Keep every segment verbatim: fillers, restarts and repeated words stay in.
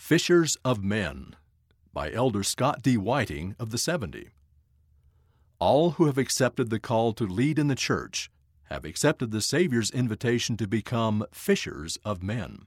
Fishers of Men by Elder Scott D. Whiting of the seventy. All who have accepted the call to lead in the church have accepted the Savior's invitation to become fishers of men.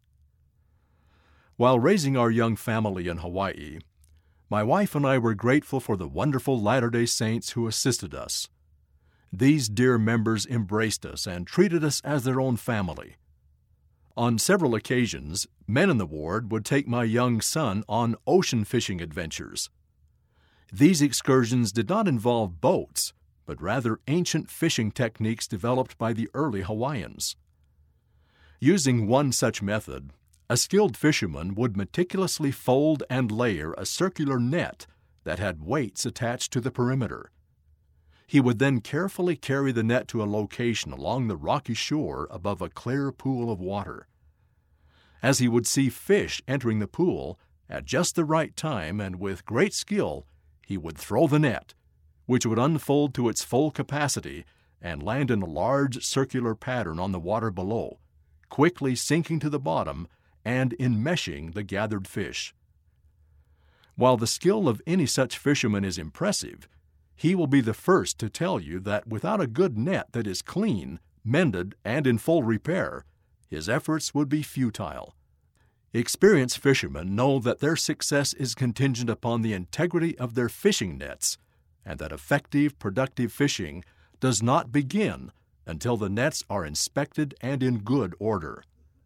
While raising our young family in Hawaii, my wife and I were grateful for the wonderful Latter-day Saints who assisted us. These dear members embraced us and treated us as their own family. On several occasions, men in the ward would take my young son on ocean fishing adventures. These excursions did not involve boats, but rather ancient fishing techniques developed by the early Hawaiians. Using one such method, a skilled fisherman would meticulously fold and layer a circular net that had weights attached to the perimeter. He would then carefully carry the net to a location along the rocky shore above a clear pool of water. As he would see fish entering the pool, at just the right time and with great skill, he would throw the net, which would unfold to its full capacity and land in a large circular pattern on the water below, quickly sinking to the bottom and enmeshing the gathered fish. While the skill of any such fisherman is impressive, he will be the first to tell you that without a good net that is clean, mended, and in full repair, his efforts would be futile. Experienced fishermen know that their success is contingent upon the integrity of their fishing nets, and that effective, productive fishing does not begin until the nets are inspected and in good order.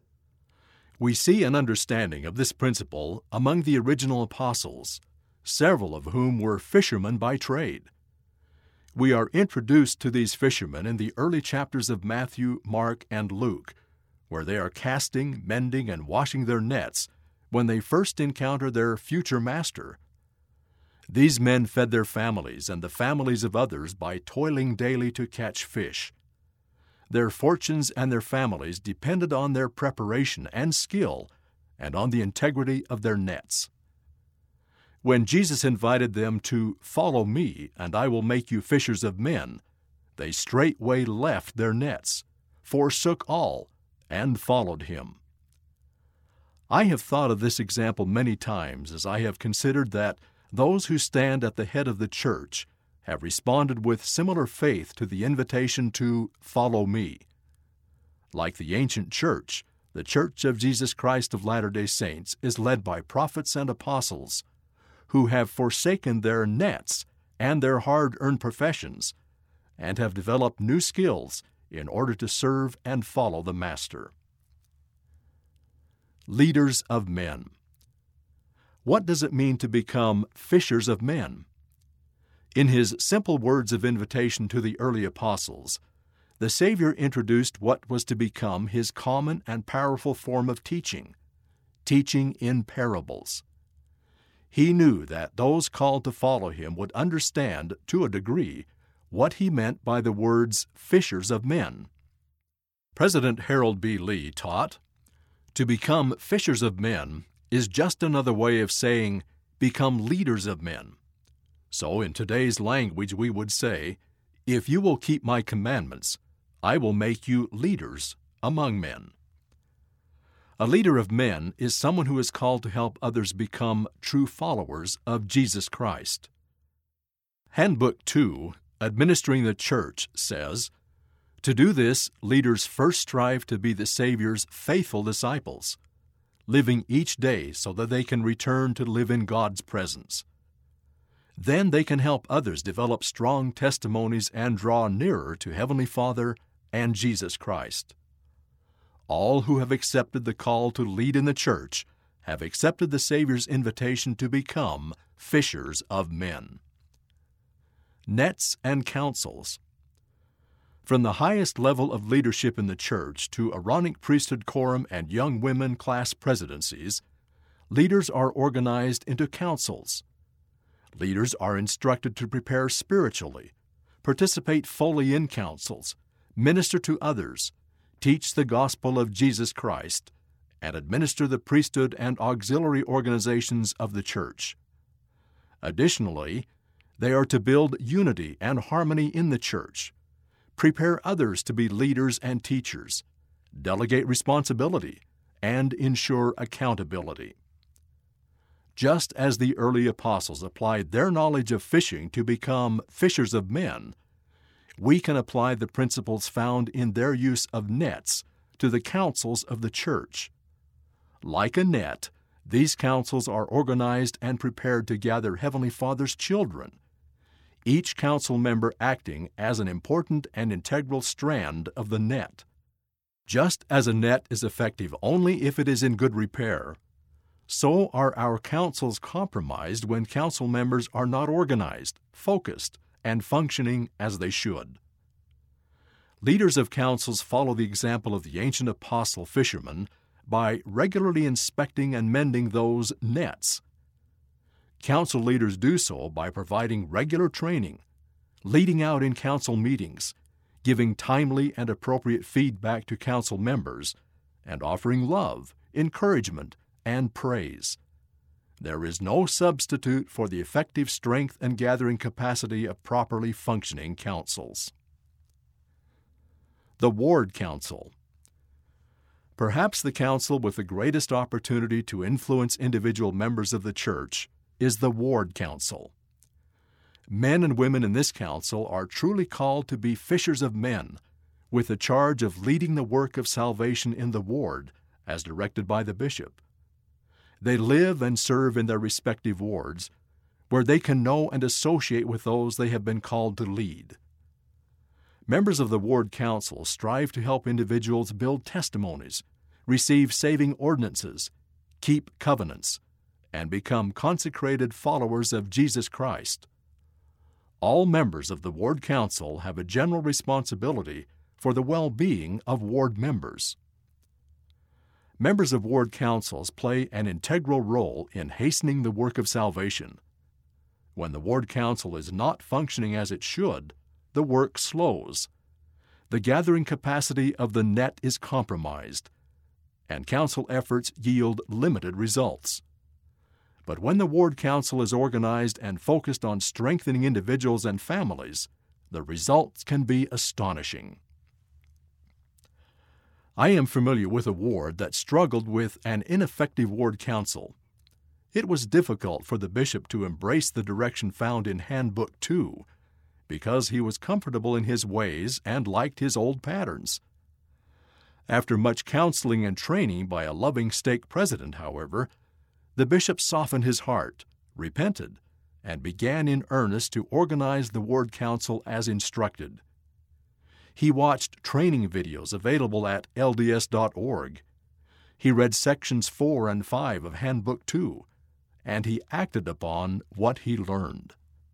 We see an understanding of this principle among the original apostles, several of whom were fishermen by trade. We are introduced to these fishermen in the early chapters of Matthew, Mark, and Luke, where they are casting, mending, and washing their nets when they first encounter their future master. These men fed their families and the families of others by toiling daily to catch fish. Their fortunes and their families depended on their preparation and skill and on the integrity of their nets. When Jesus invited them to "Follow me, and I will make you fishers of men," they straightway left their nets, forsook all, and followed him. I have thought of this example many times as I have considered that those who stand at the head of the church have responded with similar faith to the invitation to "Follow me." Like the ancient church, the Church of Jesus Christ of Latter-day Saints is led by prophets and apostles who have forsaken their nets and their hard-earned professions and have developed new skills in order to serve and follow the Master. Leaders of men. What does it mean to become fishers of men? In his simple words of invitation to the early apostles, the Savior introduced what was to become his common and powerful form of teaching, teaching in parables. He knew that those called to follow him would understand, to a degree, what he meant by the words fishers of men. President Harold B. Lee taught, "To become fishers of men is just another way of saying become leaders of men. So in today's language we would say, if you will keep my commandments, I will make you leaders among men." A leader of men is someone who is called to help others become true followers of Jesus Christ. Handbook two, Administering the Church, says, "To do this, leaders first strive to be the Savior's faithful disciples, living each day so that they can return to live in God's presence. Then they can help others develop strong testimonies and draw nearer to Heavenly Father and Jesus Christ. All who have accepted the call to lead in the church have accepted the Savior's invitation to become fishers of men." Nets and councils. From the highest level of leadership in the church to Aaronic priesthood quorum and young women class presidencies, leaders are organized into councils. Leaders are instructed to prepare spiritually, participate fully in councils, minister to others, teach the gospel of Jesus Christ, and administer the priesthood and auxiliary organizations of the church. Additionally, they are to build unity and harmony in the church, prepare others to be leaders and teachers, delegate responsibility, and ensure accountability. Just as the early apostles applied their knowledge of fishing to become fishers of men, we can apply the principles found in their use of nets to the councils of the church. Like a net, these councils are organized and prepared to gather Heavenly Father's children, each council member acting as an important and integral strand of the net. Just as a net is effective only if it is in good repair, so are our councils compromised when council members are not organized, focused, and functioning as they should. Leaders of councils follow the example of the ancient apostle fishermen by regularly inspecting and mending those nets. Council leaders do so by providing regular training, leading out in council meetings, giving timely and appropriate feedback to council members, and offering love, encouragement, and praise. There is no substitute for the effective strength and gathering capacity of properly functioning councils. The Ward Council. Perhaps the council with the greatest opportunity to influence individual members of the church is the Ward Council. Men and women in this council are truly called to be fishers of men, with the charge of leading the work of salvation in the ward, as directed by the bishop. They live and serve in their respective wards, where they can know and associate with those they have been called to lead. Members of the Ward Council strive to help individuals build testimonies, receive saving ordinances, keep covenants, and become consecrated followers of Jesus Christ. All members of the Ward Council have a general responsibility for the well-being of ward members. Members of ward councils play an integral role in hastening the work of salvation. When the ward council is not functioning as it should, the work slows. The gathering capacity of the net is compromised, and council efforts yield limited results. But when the ward council is organized and focused on strengthening individuals and families, the results can be astonishing. I am familiar with a ward that struggled with an ineffective ward council. It was difficult for the bishop to embrace the direction found in Handbook two, because he was comfortable in his ways and liked his old patterns. After much counseling and training by a loving stake president, however, the bishop softened his heart, repented, and began in earnest to organize the ward council as instructed. He watched training videos available at L D S dot org. He read sections four and five of Handbook two, and he acted upon what he learned.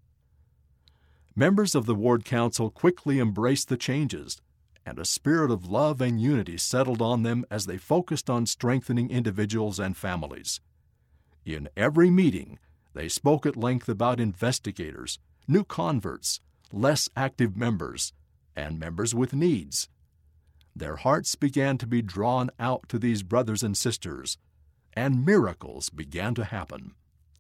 Members of the Ward Council quickly embraced the changes, and a spirit of love and unity settled on them as they focused on strengthening individuals and families. In every meeting, they spoke at length about investigators, new converts, less active members, and members with needs. Their hearts began to be drawn out to these brothers and sisters, and miracles began to happen.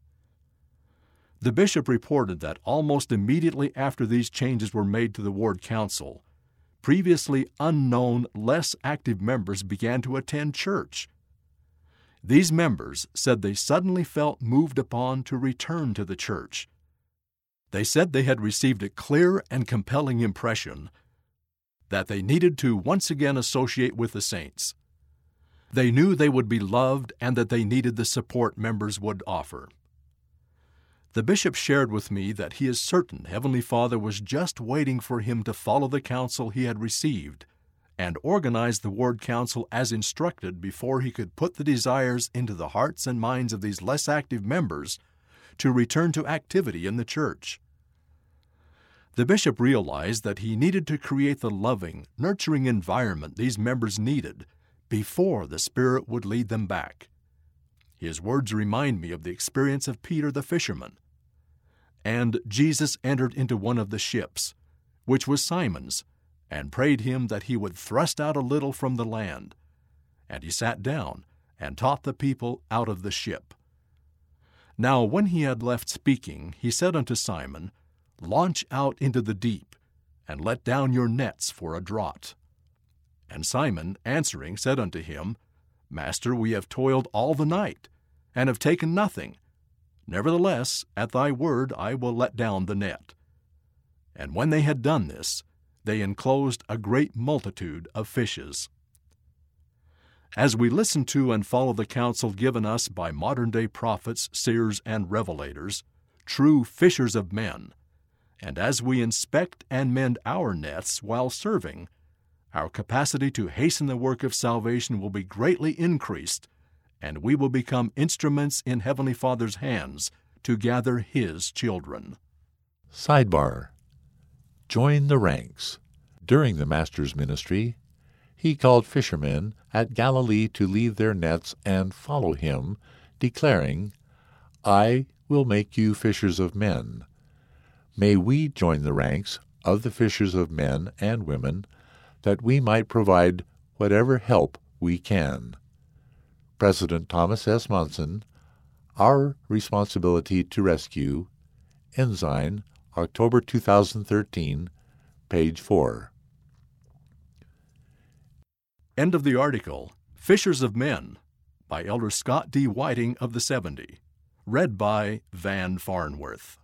The bishop reported that almost immediately after these changes were made to the Ward Council, previously unknown, less active members began to attend church. These members said they suddenly felt moved upon to return to the church. They said they had received a clear and compelling impression that they needed to once again associate with the saints. They knew they would be loved and that they needed the support members would offer. The bishop shared with me that he is certain Heavenly Father was just waiting for him to follow the counsel he had received and organize the Ward Council as instructed before he could put the desires into the hearts and minds of these less active members to return to activity in the church. The bishop realized that he needed to create the loving, nurturing environment these members needed before the Spirit would lead them back. His words remind me of the experience of Peter the fisherman. And Jesus entered into one of the ships, which was Simon's, and prayed him that he would thrust out a little from the land. And he sat down and taught the people out of the ship. Now when he had left speaking, he said unto Simon, Launch out into the deep, and let down your nets for a draught. And Simon, answering, said unto him, Master, we have toiled all the night, and have taken nothing, Nevertheless, at thy word I will let down the net. And when they had done this, they enclosed a great multitude of fishes. As we listen to and follow the counsel given us by modern-day prophets, seers, and revelators, true fishers of men, and as we inspect and mend our nets while serving, our capacity to hasten the work of salvation will be greatly increased, and we will become instruments in Heavenly Father's hands to gather His children. Sidebar: Join the ranks. During the Master's ministry, He called fishermen at Galilee to leave their nets and follow Him, declaring, "I will make you fishers of men." May we join the ranks of the fishers of men and women, that we might provide whatever help we can. President Thomas S. Monson, Our Responsibility to Rescue, Ensign, October two thousand thirteen, page four. End of the article, Fishers of Men, by Elder Scott D. Whiting of the seventy. Read by Van Farnworth.